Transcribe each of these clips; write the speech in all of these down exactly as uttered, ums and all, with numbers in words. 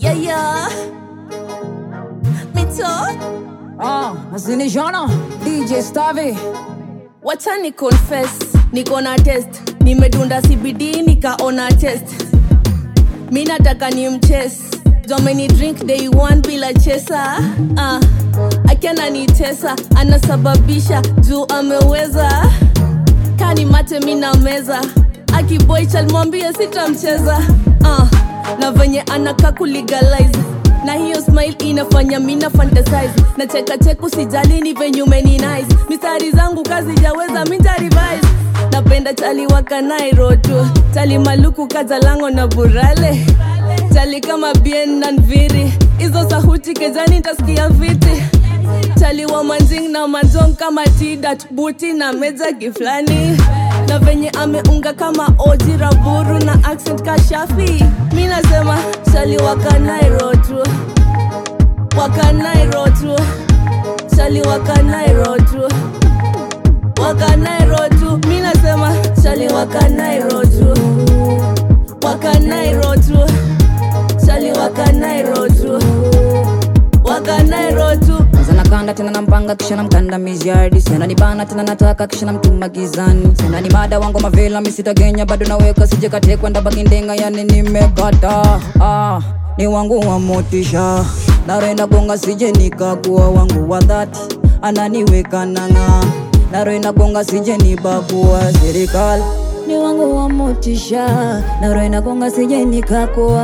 Yeah, yeah. Mito. Ah, Azini Jana, D J Stavi. Wacha ni confess, niko na test. Nimedunda C B D nikaona test. Mi nataka ni mchase. Domini drink day one bila chesa. Ah, akiana ni tesa, anasababisha juu ameweza. Kani mate mina meza, akiboy chalmwambia sitamcheza. Ah, na venye anaka kulegalize, na hiyo smile inafanya mina fantasize. Na cheka cheku sijali ni venye umeni nice. Mistari zangu kazi jaweza minta revise. Napenda chali waka Nairotu, chali maluku kaza lango na burale, chali kama bien na nviri. Izo sahuti kejani nitasikia viti. Chali wa manjing na manjong kama tidat buti na meja giflani. Na venye ameunga kama oji raburu na accent kashafi. Mina sema chali waka Nairotu, waka Nairotu, chali waka Nairotu, waka Nairotu. Mina sema chali waka Nairotu, waka Nairotu, chali waka Nairotu, waka Nairotu. Sana kanda tena nampanga kisha namkanda miziardi. Sena nibana tena nataka kisha namtuma gizani. Sena ni mada wangu mavela misita genya bado naweka sije kate kwenda bakindenga yani nimekata. Ah, ni wangu wa motisha. Narenda gonga sije nikakuwa wangu wa dhati. Ananiweka nanga. Narenda gonga sije nibakuwa serikali. Ni wangu wa motisha. Narenda gonga sije nikakuwa.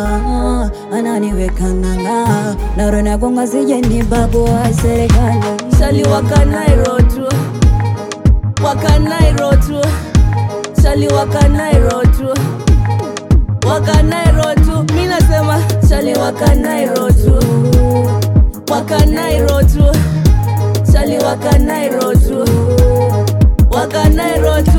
Ananiweka nanga. Narenda gonga sije nibakuwa serikali. Chali waka Nairotu, waka Nairotu, chali waka Nairotu, waka Nairotu. Mina sema chali waka Nairotu, waka Nairotu, chali waka Nairotu, waka Nairotu.